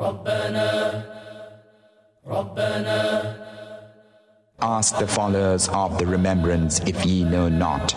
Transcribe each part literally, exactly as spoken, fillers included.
Ask the followers of the remembrance if ye know not.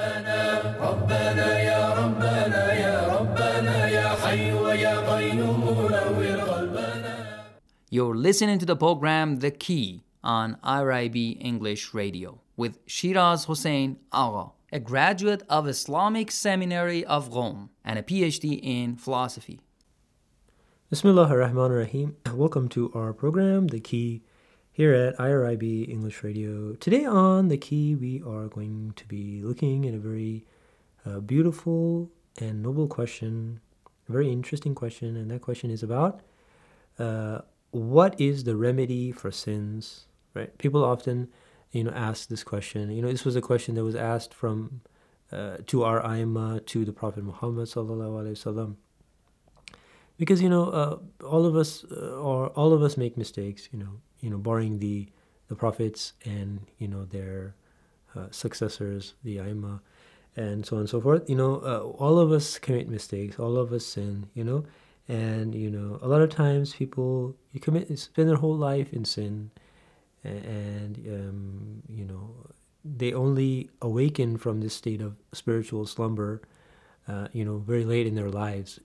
You're listening to the program The Key on I R I B English Radio with Shiraz Hossein Agha, a graduate of Islamic Seminary of Rome and a P H D in philosophy. Bismillah ar-Rahman ar-Rahim. Welcome to our program, The Key, here at I R I B English Radio. Today on The Key, we are going to be looking at a very uh, beautiful and noble question, a very interesting question, and that question is about uh, what is the remedy for sins, right? People often, you know, ask this question. You know, this was a question that was asked from uh, to our Aimma, to the Prophet Muhammad sallallahu alaihi wasallam. Because, you know, uh, all of us uh, or all of us make mistakes, you know, you know, barring the, the prophets and, you know, their uh, successors, the Aimma, and so on and so forth. You know, uh, all of us commit mistakes. All of us sin, you know. And, you know, a lot of times people, you commit, spend their whole life in sin. And, um, you know, they only awaken from this state of spiritual slumber, uh, you know, very late in their lives.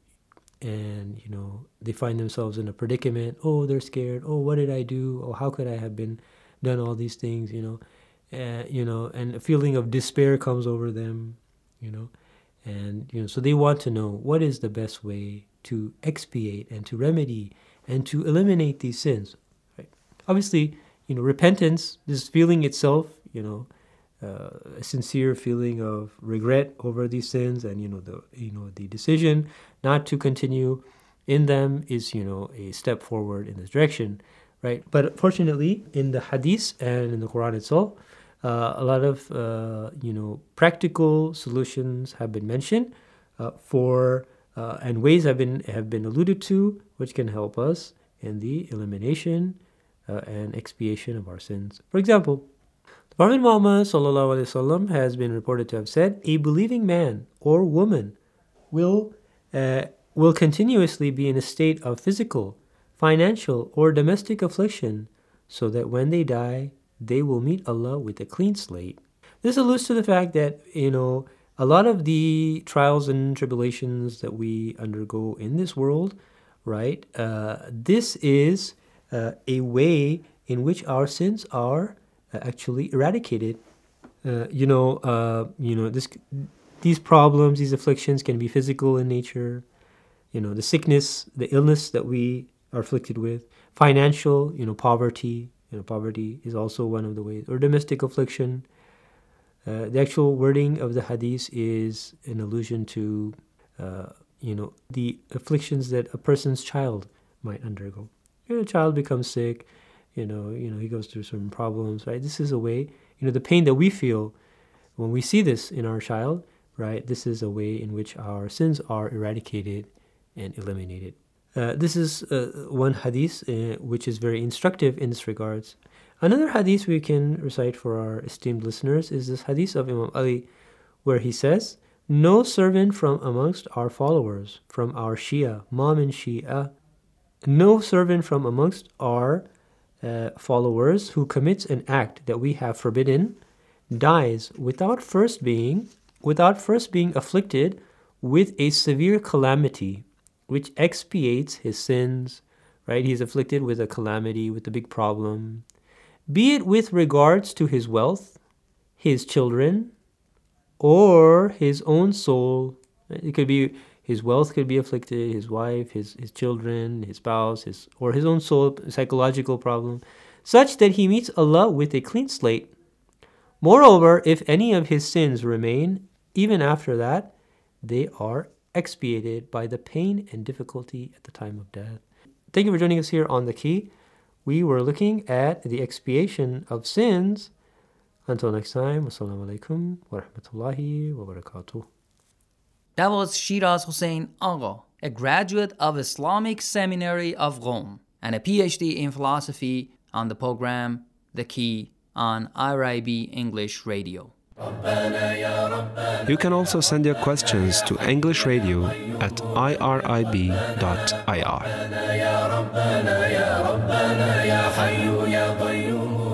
And, you know, they find themselves in a predicament. Oh, they're scared. Oh, what did I do? Oh, how could I have been done all these things, you know? Uh, you know, and a feeling of despair comes over them, you know. And, you know, so they want to know what is the best way to expiate and to remedy and to eliminate these sins, right? Obviously, you know, repentance, this feeling itself, you know, Uh, a sincere feeling of regret over these sins, and you know the you know the decision not to continue in them is you know a step forward in this direction, right? But fortunately, in the hadith and in the Quran itself, uh, a lot of uh, you know practical solutions have been mentioned uh, for uh, and ways have been have been alluded to, which can help us in the elimination uh, and expiation of our sins. For example, Prophet Muhammad sallallahu alaihi wasallam has been reported to have said, "A believing man or woman will uh, will continuously be in a state of physical, financial, or domestic affliction, so that when they die, they will meet Allah with a clean slate." This alludes to the fact that you know a lot of the trials and tribulations that we undergo in this world, right? Uh, this is uh, a way in which our sins are actually eradicated. Uh, you know, uh, you know, this, these problems, these afflictions can be physical in nature. You know, the sickness, the illness that we are afflicted with, financial, you know, poverty. You know, poverty is also one of the ways, or domestic affliction. Uh, the actual wording of the hadith is an allusion to, uh, you know, the afflictions that a person's child might undergo. You know, a child becomes sick. You know, you know, he goes through some problems, right? This is a way, you know, the pain that we feel when we see this in our child, right? This is a way in which our sins are eradicated and eliminated. Uh, this is uh, one hadith uh, which is very instructive in this regards. Another hadith we can recite for our esteemed listeners is this hadith of Imam Ali, where he says, "No servant from amongst our followers, from our Shia, Mom and Shia, no servant from amongst our Uh, followers who commits an act that we have forbidden dies without first being without first being afflicted with a severe calamity which expiates his sins," right? He's afflicted with a calamity, with a big problem, be it with regards to his wealth, his children, or his own soul. It could be his wealth could be afflicted, his wife, his, his children, his spouse, his or his own soul, psychological problem, such that he meets Allah with a clean slate. Moreover, if any of his sins remain, even after that, they are expiated by the pain and difficulty at the time of death. Thank you for joining us here on The Key. We were looking at the expiation of sins. Until next time, wassalamu alaikum wa rahmatullahi wa barakatuh. That was Shiraz Hossein Agha, a graduate of Islamic Seminary of Rome and a P H D in philosophy on the program The Key on I R I B English Radio. You can also send your questions to English Radio at I R I B dot I R.